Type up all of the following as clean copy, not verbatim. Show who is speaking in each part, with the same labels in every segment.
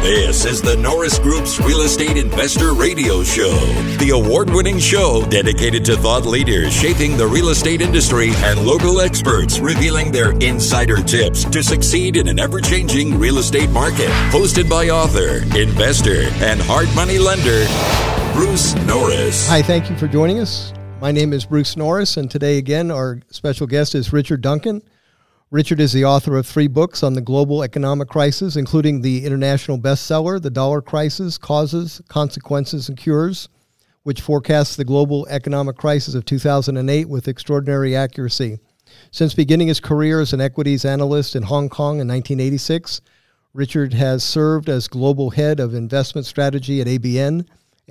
Speaker 1: This is the Norris Group's Real Estate Investor Radio Show, the award-winning show dedicated to thought leaders shaping the real estate industry and local experts revealing their insider tips to succeed in an ever-changing real estate market. Hosted by author, investor, and hard money lender, Bruce Norris.
Speaker 2: Hi, thank you for joining us. My name is Bruce Norris, and today again our special guest is Richard Duncan. Richard is the author of 3 books on the global economic crisis, including the international bestseller, The Dollar Crisis, Causes, Consequences, and Cures, which forecasts the global economic crisis of 2008 with extraordinary accuracy. Since beginning his career as an equities analyst in Hong Kong in 1986, Richard has served as global head of investment strategy at ABN,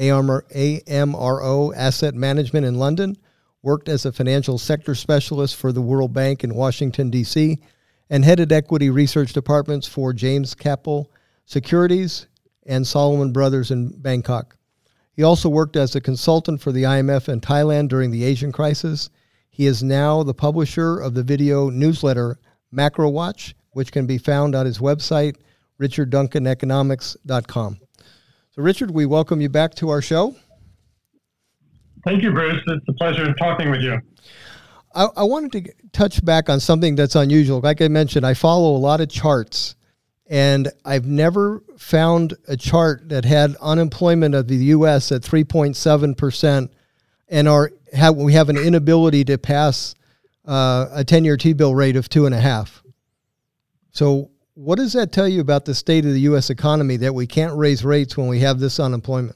Speaker 2: AMRO Asset Management in London, worked as a financial sector specialist for the World Bank in Washington, D.C., and headed equity research departments for James Capital Securities and Solomon Brothers in Bangkok. He also worked as a consultant for the IMF in Thailand during the Asian crisis. He is now the publisher of the video newsletter Macro Watch, which can be found on his website, richardduncaneconomics.com. So, Richard, we welcome you back to our show.
Speaker 3: Thank you, Bruce. It's a pleasure talking with you.
Speaker 2: I wanted to touch back on something that's unusual. Like I mentioned, I follow a lot of charts, and I've never found a chart that had unemployment of the U.S. at 3.7% and we have an inability to pass a 10-year T-bill rate of 2.5%. So what does that tell you about the state of the U.S. economy, that we can't raise rates when we have this unemployment?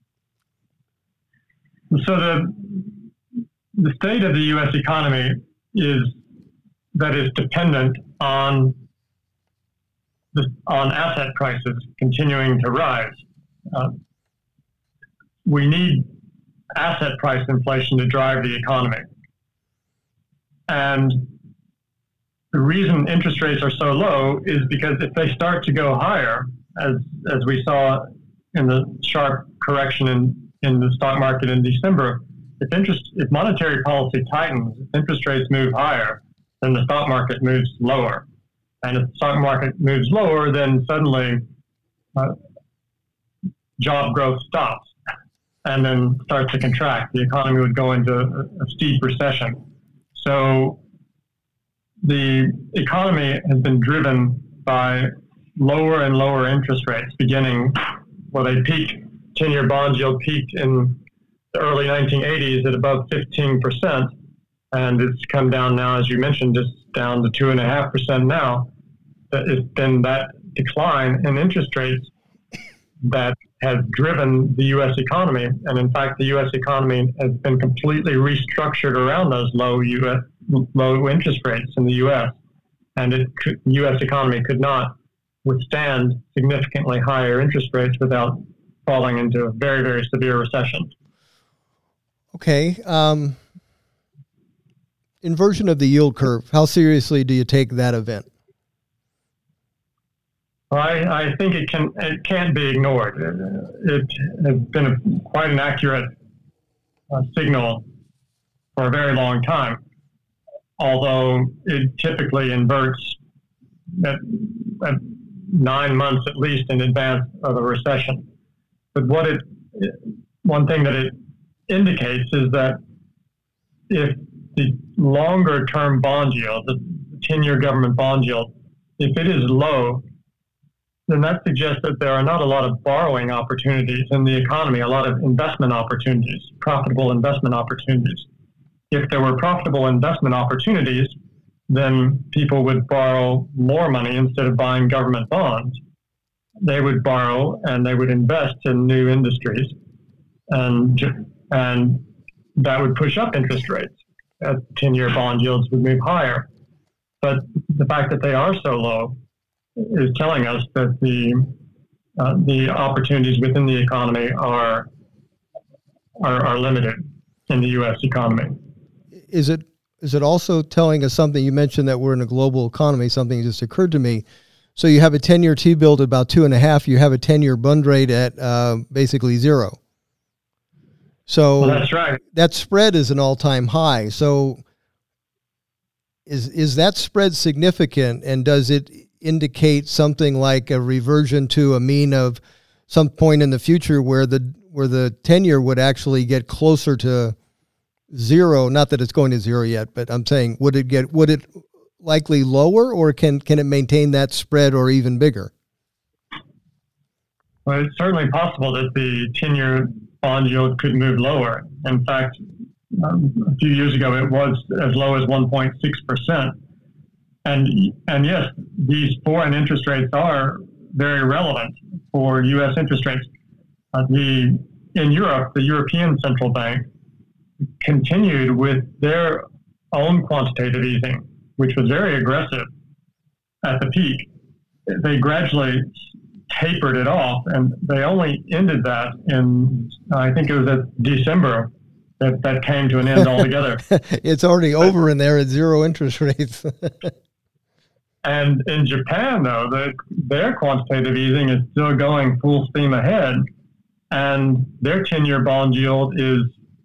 Speaker 3: So the state of the U.S. economy is dependent on asset prices continuing to rise. We need asset price inflation to drive the economy. And the reason interest rates are so low is because if they start to go higher, as we saw in the sharp correction in the stock market in December, if monetary policy tightens, if interest rates move higher, then the stock market moves lower. And if the stock market moves lower, then suddenly job growth stops and then starts to contract. The economy would go into a steep recession. So the economy has been driven by lower and lower interest rates they peaked. 10-year bond yield peaked in the early 1980s at above 15%, and it's come down now, as you mentioned, just down to 2.5% now. It's been that decline in interest rates that has driven the U.S. economy, and in fact, the U.S. economy has been completely restructured around those low interest rates in the U.S., and the U.S. economy could not withstand significantly higher interest rates without falling into a very, very severe recession.
Speaker 2: Okay. Inversion of the yield curve. How seriously do you take that event?
Speaker 3: Well, I think it can't be ignored. It has been quite an accurate signal for a very long time, although it typically inverts at 9 months at least in advance of a recession. But one thing that it indicates is that if the longer-term bond yield, the 10-year government bond yield, if it is low, then that suggests that there are not a lot of borrowing opportunities in the economy, a lot of investment opportunities, profitable investment opportunities. If there were profitable investment opportunities, then people would borrow more money instead of buying government bonds. They would borrow and they would invest in new industries, and that would push up interest rates as 10-year bond yields would move higher. But the fact that they are so low is telling us that the opportunities within the economy are limited in the U.S. economy.
Speaker 2: Is it also telling us something? You mentioned that we're in a global economy. Something just occurred to me. So you have a 10-year T-bill at about 2.5. You have a 10-year bond rate at basically 0. So
Speaker 3: well, that's right.
Speaker 2: That spread is an all-time high. So is that spread significant, and does it indicate something like a reversion to a mean of some point in the future where the 10-year would actually get closer to zero? Not that it's going to zero yet, but I'm saying, would it likely lower, or can it maintain that spread or even bigger?
Speaker 3: Well, it's certainly possible that the 10-year bond yield could move lower. In fact, a few years ago, it was as low as 1.6%. And yes, these foreign interest rates are very relevant for U.S. interest rates. In Europe, the European Central Bank continued with their own quantitative easing, which was very aggressive at the peak. They gradually tapered it off, and they only ended that in, I think it was at December, that came to an end altogether.
Speaker 2: It's already over in there at zero interest rates.
Speaker 3: And in Japan, though, their quantitative easing is still going full steam ahead, and their 10-year bond yield is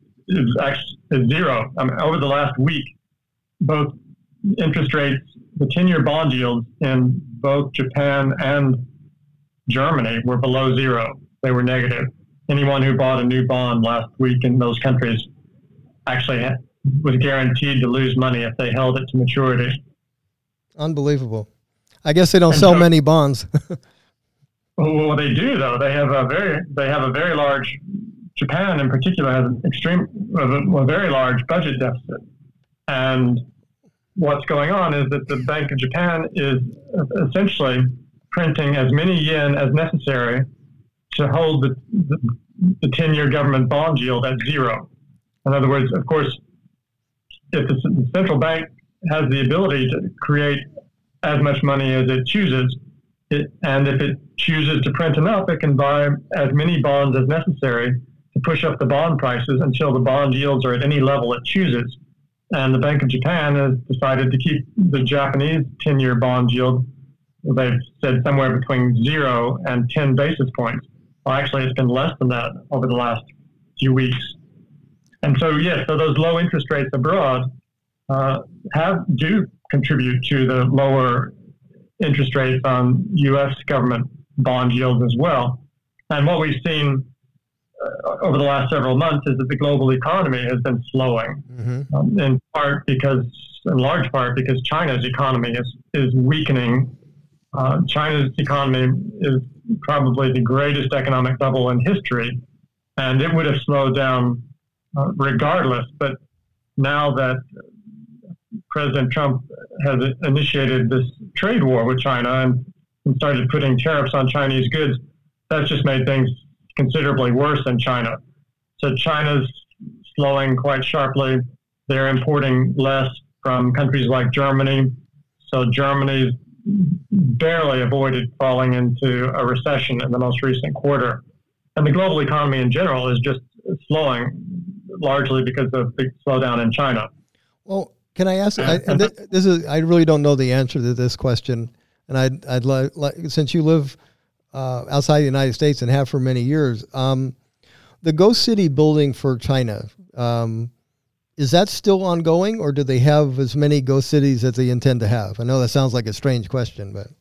Speaker 3: zero. I mean, over the last week, both interest rates, the 10-year bond yields in both Japan and Germany were below zero. They were negative. Anyone who bought a new bond last week in those countries actually was guaranteed to lose money if they held it to maturity.
Speaker 2: Unbelievable. I guess they don't sell many bonds.
Speaker 3: Well, they do, though. They have a very large. Japan, in particular, has a very large budget deficit. And what's going on is that the Bank of Japan is essentially printing as many yen as necessary to hold the 10-year government bond yield at zero. In other words, of course, if the central bank has the ability to create as much money as it chooses, and if it chooses to print enough, it can buy as many bonds as necessary to push up the bond prices until the bond yields are at any level it chooses. And the Bank of Japan has decided to keep the Japanese 10-year bond yield, they've said somewhere between 0 and 10 basis points. Well, actually, it's been less than that over the last few weeks. And so, yes, so those low interest rates abroad do contribute to the lower interest rates on U.S. government bond yields as well. And what we've seen over the last several months is that the global economy has been slowing, in large part because China's economy is weakening. China's economy is probably the greatest economic bubble in history, and it would have slowed down regardless. But now that President Trump has initiated this trade war with China and started putting tariffs on Chinese goods, that's just made things considerably worse in China. So China's slowing quite sharply. They're importing less from countries like Germany. So Germany's barely avoided falling into a recession in the most recent quarter. And the global economy in general is just slowing, largely because of the slowdown in China.
Speaker 2: Well, can I ask? I really don't know the answer to this question, and I'd like, since you live outside the United States and have for many years, the Ghost City building for China, is that still ongoing, or do they have as many ghost cities as they intend to have? I know that sounds like a strange question, but.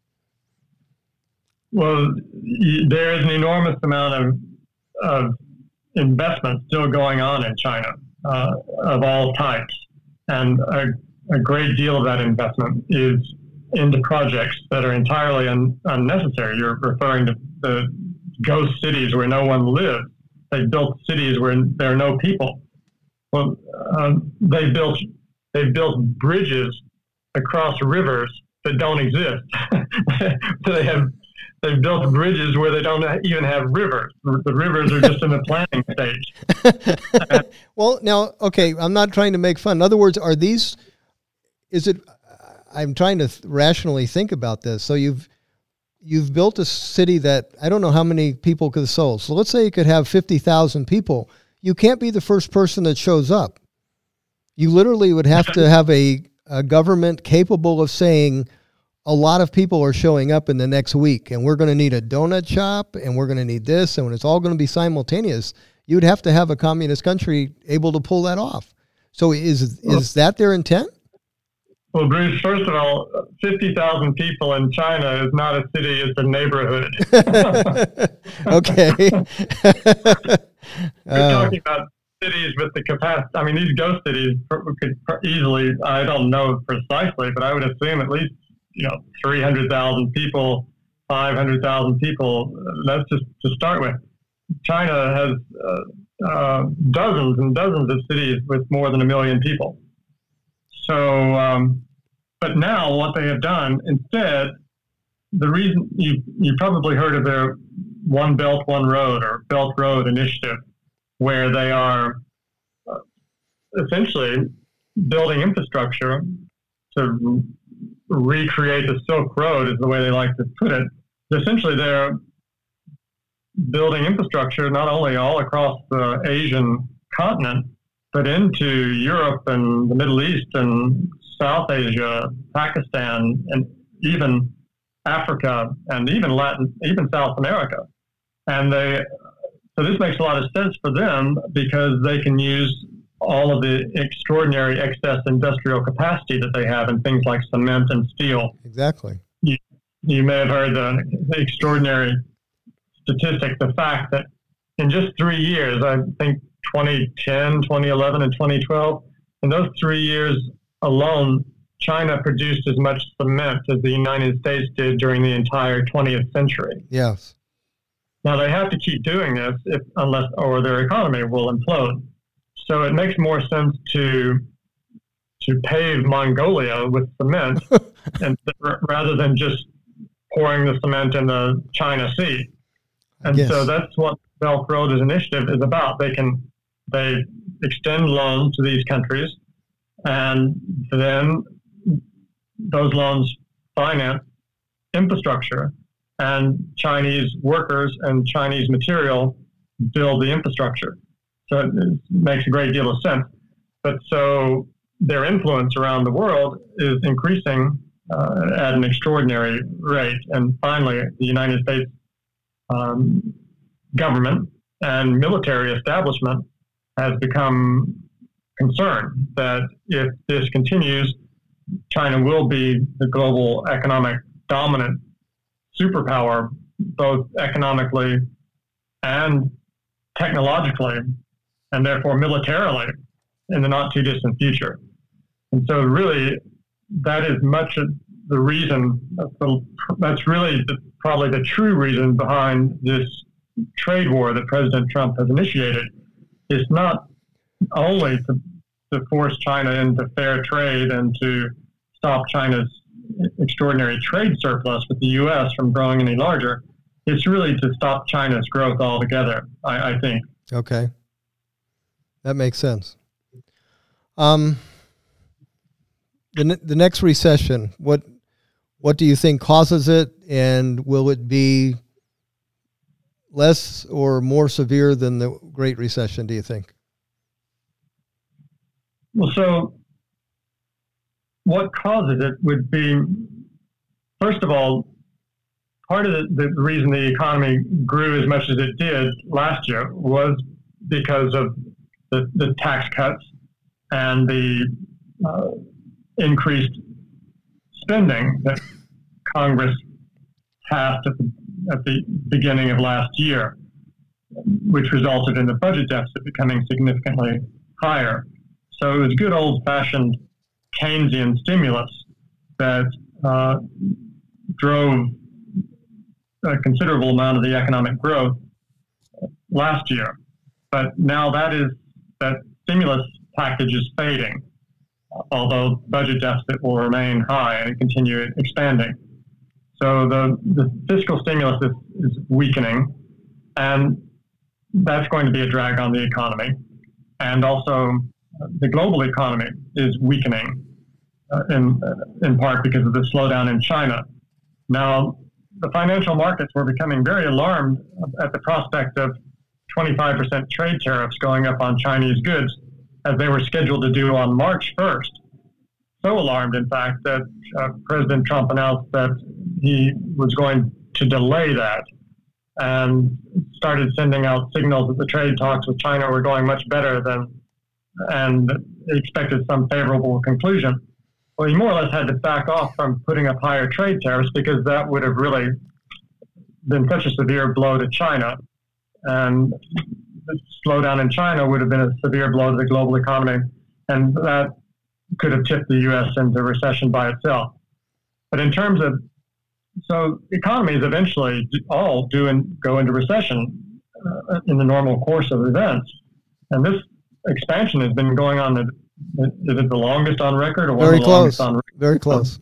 Speaker 3: Well, there is an enormous amount of investment still going on in China of all types. And a great deal of that investment is into projects that are entirely unnecessary. You're referring to the ghost cities where no one lives. They've built cities where there are no people. Well, they've built bridges across rivers that don't exist. So they've built bridges where they don't even have rivers. The rivers are just in the planning stage.
Speaker 2: Well, now, okay, I'm not trying to make fun. In other words, I'm trying to rationally think about this. So you've built a city that I don't know how many people could have sold. So let's say you could have 50,000 people. You can't be the first person that shows up. You literally would have to have a government capable of saying, a lot of people are showing up in the next week, and we're going to need a donut shop, and we're going to need this, and it's all going to be simultaneous. You'd have to have a communist country able to pull that off. So is that their intent?
Speaker 3: Well, Bruce, first of all, 50,000 people in China is not a city, it's a neighborhood.
Speaker 2: Okay.
Speaker 3: We're talking about cities with the capacity. I mean, these ghost cities could easily, I don't know precisely, but I would assume at least, 300,000 people, 500,000 people. That's just to start with. China has dozens and dozens of cities with more than 1 million people. So, but now what they have done instead, the reason you probably heard of their One Belt, One Road or Belt Road initiative, where they are essentially building infrastructure to recreate the Silk Road, is the way they like to put it. Essentially, they're building infrastructure not only all across the Asian continent, but into Europe and the Middle East and South Asia, Pakistan, and even Africa, and even South America. And so this makes a lot of sense for them because they can use all of the extraordinary excess industrial capacity that they have in things like cement and steel.
Speaker 2: Exactly.
Speaker 3: You may have heard the extraordinary statistic, the fact that in just 3 years, I think 2010, 2011, and 2012, in those 3 years alone, China produced as much cement as the United States did during the entire 20th century.
Speaker 2: Yes.
Speaker 3: Now, they have to keep doing this unless their economy will implode. So it makes more sense to pave Mongolia with cement and rather than just pouring the cement in the China Sea. And so that's what Belt Road initiative is about. They extend loans to these countries, and then those loans finance infrastructure, and Chinese workers and Chinese material build the infrastructure. So it makes a great deal of sense. But so their influence around the world is increasing at an extraordinary rate. And finally, the United States government and military establishment has become concerned that if this continues, China will be the global economic dominant superpower, both economically and technologically, and therefore militarily in the not too distant future. And so really, that is much of the reason, that's really probably the true reason behind this trade war that President Trump has initiated. It's not only to force China into fair trade and to stop China's extraordinary trade surplus with the U.S. from growing any larger. It's really to stop China's growth altogether, I think.
Speaker 2: Okay. That makes sense. The next recession, what do you think causes it, and will it be less or more severe than the Great Recession, do you think?
Speaker 3: Well, so what causes it would be, first of all, part of the reason the economy grew as much as it did last year was because of the tax cuts and the increased spending that Congress passed at the beginning of last year, which resulted in the budget deficit becoming significantly higher. So it was good old-fashioned Keynesian stimulus that drove a considerable amount of the economic growth last year. But now that stimulus package is fading, although budget deficit will remain high and continue expanding. So the fiscal stimulus is weakening, and that's going to be a drag on the economy. And also the global economy is weakening in part because of the slowdown in China. Now, the financial markets were becoming very alarmed at the prospect of 25% trade tariffs going up on Chinese goods, as they were scheduled to do on March 1st. So alarmed, in fact, that President Trump announced that he was going to delay that and started sending out signals that the trade talks with China were going much better and expected some favorable conclusion. Well, he more or less had to back off from putting up higher trade tariffs because that would have really been such a severe blow to China. And the slowdown in China would have been a severe blow to the global economy, and that could have tipped the U.S. into recession by itself. But in terms of, so economies eventually all do go into recession in the normal course of events. And this expansion has been going on, is it the longest on record? Or one
Speaker 2: Very
Speaker 3: of the
Speaker 2: close.
Speaker 3: longest on record?
Speaker 2: Very close.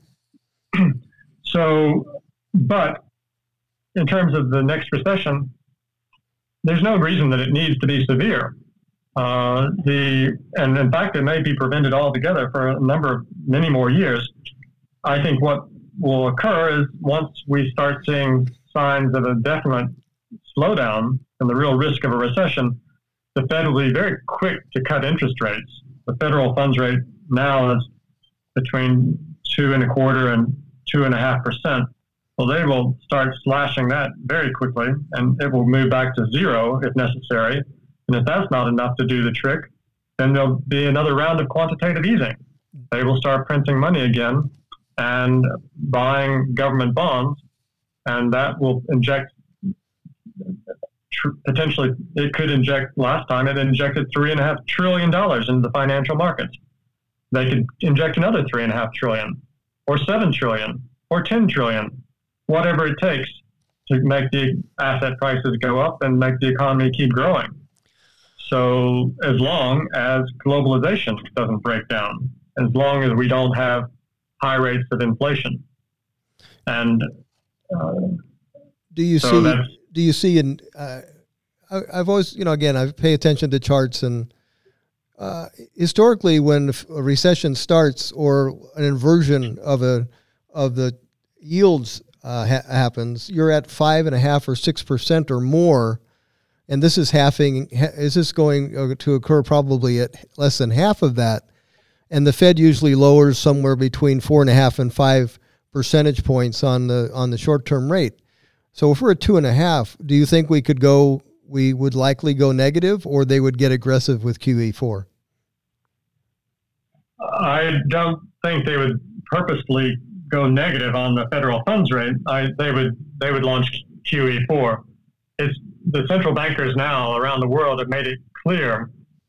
Speaker 3: So, but in terms of the next recession, there's no reason that it needs to be severe. And in fact, it may be prevented altogether for many more years. I think what will occur is once we start seeing signs of a definite slowdown and the real risk of a recession, the Fed will be very quick to cut interest rates. The federal funds rate now is between 2.25% and 2.5%. Well, they will start slashing that very quickly, and it will move back to zero if necessary. And if that's not enough to do the trick, then there'll be another round of quantitative easing. They will start printing money again and buying government bonds, and that will inject, potentially, it could inject, last time it injected $3.5 trillion into the financial markets. They could inject another $3.5 trillion, or $7 trillion, or $10 trillion, whatever it takes to make the asset prices go up and make the economy keep growing. So as long as globalization doesn't break down, as long as we don't have high rates of inflation. And
Speaker 2: do you see in, I've always, again, I pay attention to charts, and historically when a recession starts or an inversion of the yields happens, you're at 5.5% or 6% or more. And this is is this going to occur probably at less than half of that? And the Fed usually lowers somewhere between 4.5 and 5 percentage points on the short-term rate. So if we're at 2.5, do you think we would likely go negative, or they would get aggressive with QE4?
Speaker 3: I don't think they would purposely go negative on the federal funds rate. They would launch QE4. The central bankers now around the world have made it clear.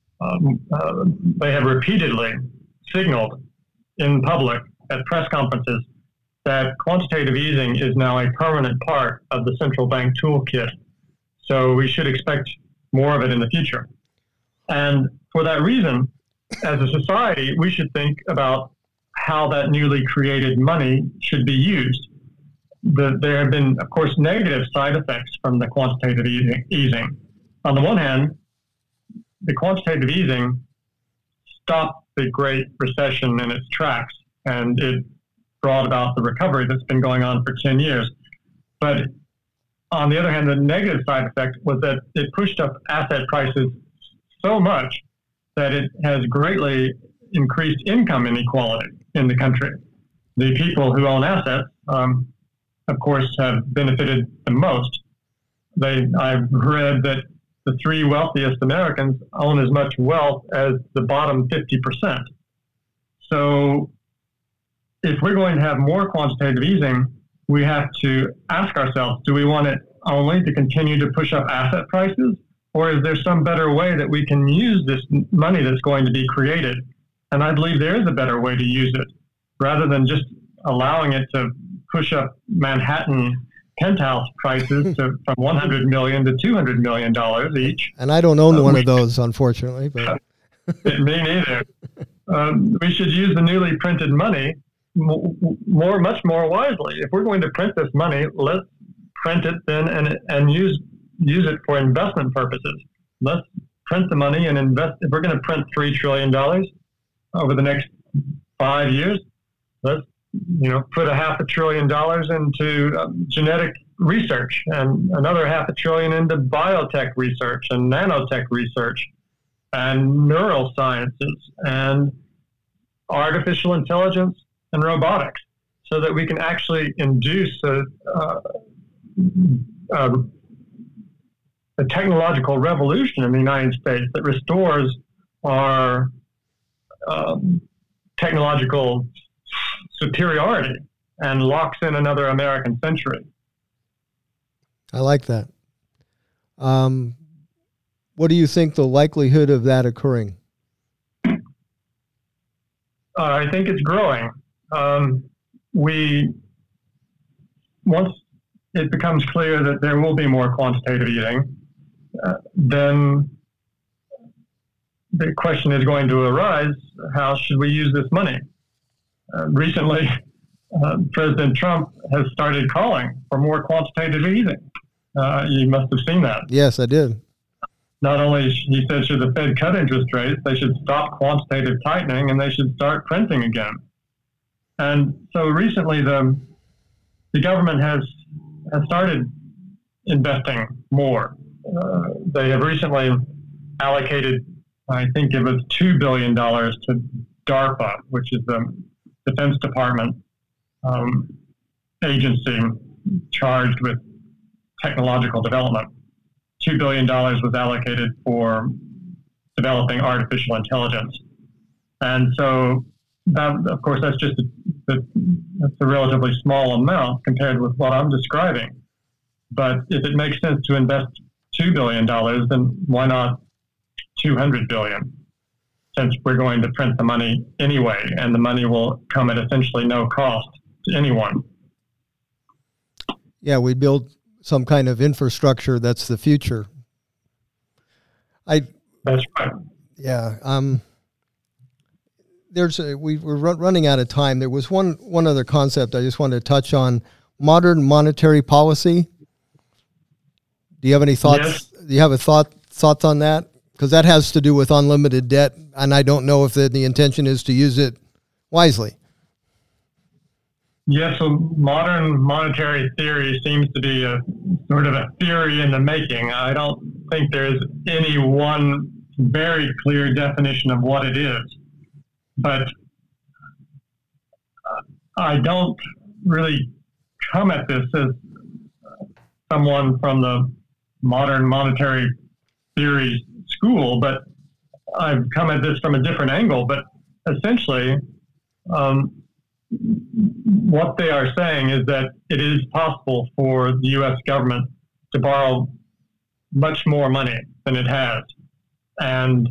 Speaker 3: They have repeatedly signaled in public at press conferences that quantitative easing is now a permanent part of the central bank toolkit. So we should expect more of it in the future. And for that reason, as a society, we should think about how that newly created money should be used. There have been, of course, negative side effects from the quantitative easing. On the one hand, the quantitative easing stopped the Great Recession in its tracks, and it brought about the recovery that's been going on for 10 years. But on the other hand, the negative side effect was that it pushed up asset prices so much that it has greatly increased income inequality in the country. The people who own assets, of course, have benefited the most. I've read that the 3 wealthiest Americans own as much wealth as the bottom 50%. So if we're going to have more quantitative easing, we have to ask ourselves, do we want it only to continue to push up asset prices? Or is there some better way that we can use this money that's going to be created? And I believe there is a better way to use it, rather than just allowing it to push up Manhattan penthouse prices from $100 million to $200 million each.
Speaker 2: And I don't own one of those, unfortunately. But
Speaker 3: me neither. We should use the newly printed money much more wisely. If we're going to print this money, let's print it then and use it for investment purposes. Let's print the money and invest. If we're going to print $3 trillion over the next 5 years, let's put $500 billion into genetic research and another $500 billion into biotech research and nanotech research and neurosciences and artificial intelligence and robotics, so that we can actually induce a technological revolution in the United States that restores our technological superiority and locks in another American century.
Speaker 2: I like that. What do you think the likelihood of that occurring?
Speaker 3: I think it's growing. Once it becomes clear that there will be more quantitative easing, then the question is going to arise, how should we use this money? Recently, President Trump has started calling for more quantitative easing. You must have seen that.
Speaker 2: Yes, I did.
Speaker 3: Not only, he said, should the Fed cut interest rates, they should stop quantitative tightening and they should start printing again. And so recently the government has started investing more. They have recently allocated, I think it was $2 billion to DARPA, which is the Defense Department agency charged with technological development. $2 billion was allocated for developing artificial intelligence. And so, that, of course, that's just that's a relatively small amount compared with what I'm describing. But if it makes sense to invest $2 billion, then why not $200 billion? Since we're going to print the money anyway, and the money will come at essentially no cost to anyone.
Speaker 2: Yeah, we build some kind of infrastructure that's the future.
Speaker 3: That's right.
Speaker 2: Yeah. We're running out of time. There was one other concept I just wanted to touch on: modern monetary policy. Do you have any thoughts?
Speaker 3: Yes.
Speaker 2: Do you have thoughts on that? Because that has to do with unlimited debt, and I don't know if the intention is to use it wisely.
Speaker 3: Yes, so modern monetary theory seems to be a sort of a theory in the making. I don't think there's any one very clear definition of what it is. But I don't really come at this as someone from the modern monetary theory school, but I've come at this from a different angle. But essentially, what they are saying is that it is possible for the U.S. government to borrow much more money than it has. And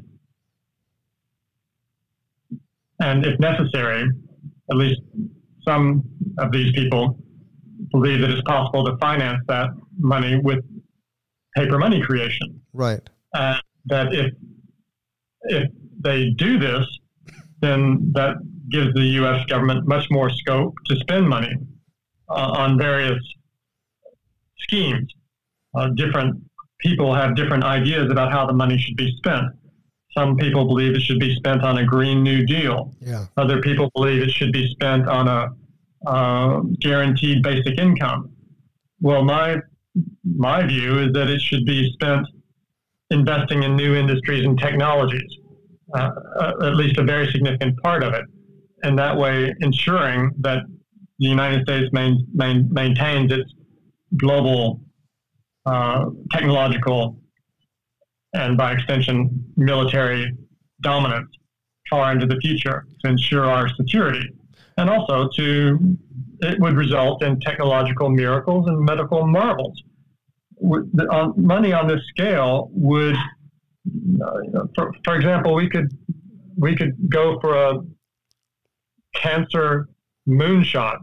Speaker 3: if necessary, at least some of these people believe that it's possible to finance that money with paper money creation.
Speaker 2: Right.
Speaker 3: And that if they do this, then that gives the U.S. government much more scope to spend money on various schemes. Different people have different ideas about how the money should be spent. Some people believe it should be spent on a Green New Deal.
Speaker 2: Yeah.
Speaker 3: Other people believe it should be spent on a guaranteed basic income. Well, my view is that it should be spent investing in new industries and technologies, at least a very significant part of it. And that way ensuring that the United States maintains its global technological and, by extension, military dominance far into the future to ensure our security. And also it would result in technological miracles and medical marvels. Money on this scale would, for example, we could go for a cancer moonshot.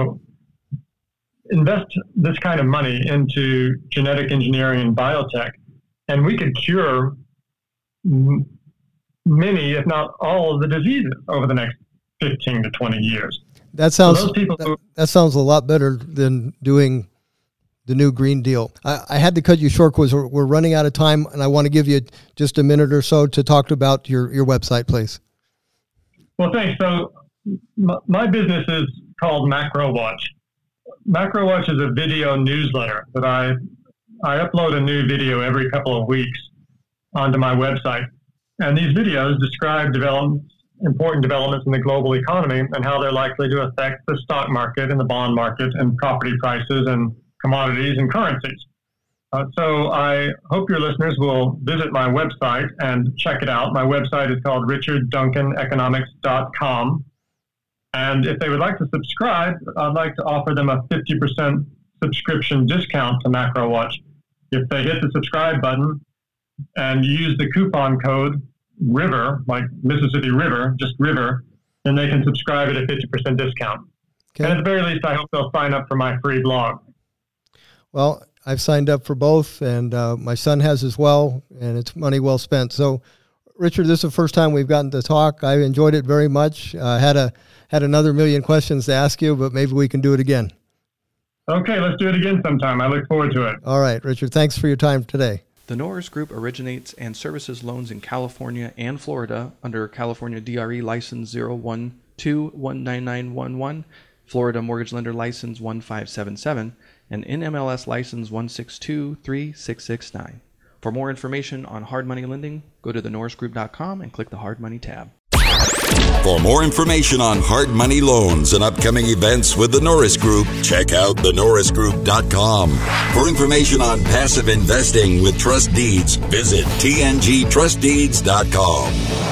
Speaker 3: Invest this kind of money into genetic engineering and biotech, and we could cure many, if not all, of the diseases over the next 15 to 20 years.
Speaker 2: That sounds that sounds a lot better than doing the new Green Deal. I had to cut you short because we're running out of time, and I want to give you just a minute or so to talk about your website, please.
Speaker 3: Well, thanks. So my business is called MacroWatch. MacroWatch is a video newsletter that I upload a new video every couple of weeks onto my website. And these videos describe important developments in the global economy and how they're likely to affect the stock market and the bond market and property prices and commodities and currencies. So I hope your listeners will visit my website and check it out. My website is called richardduncaneconomics.com. And if they would like to subscribe, I'd like to offer them a 50% subscription discount to MacroWatch. If they hit the subscribe button and use the coupon code RIVER, like Mississippi River, just River, then they can subscribe at a 50% discount. Okay. And at the very least, I hope they'll sign up for my free blog.
Speaker 2: Well, I've signed up for both, and my son has as well, and it's money well spent. So, Richard, this is the first time we've gotten to talk. I enjoyed it very much. Had another million questions to ask you, but maybe we can do it again.
Speaker 3: Okay, let's do it again sometime. I look forward to it.
Speaker 2: All right, Richard, thanks for your time today.
Speaker 4: The Norris Group originates and services loans in California and Florida under California DRE License 012-19911, Florida Mortgage Lender License 1577, and NMLS License 1623669. For more information on hard money lending, go to thenorrisgroup.com and click the Hard Money tab.
Speaker 1: For more information on hard money loans and upcoming events with the Norris Group, check out thenorrisgroup.com. For information on passive investing with trust deeds, visit tngtrustdeeds.com.